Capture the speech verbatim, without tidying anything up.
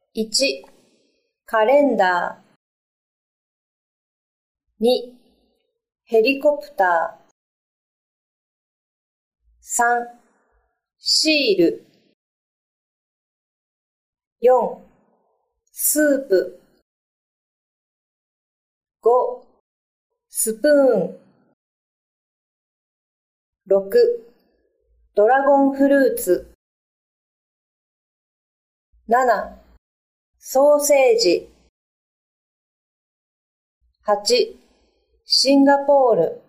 いち、カレンダー。に、ヘリコプター。さん、シール。よん、スープ。ご、スプーン。ろく、ドラゴンフルーツ。なな、ソーセージ。はち、シンガポール。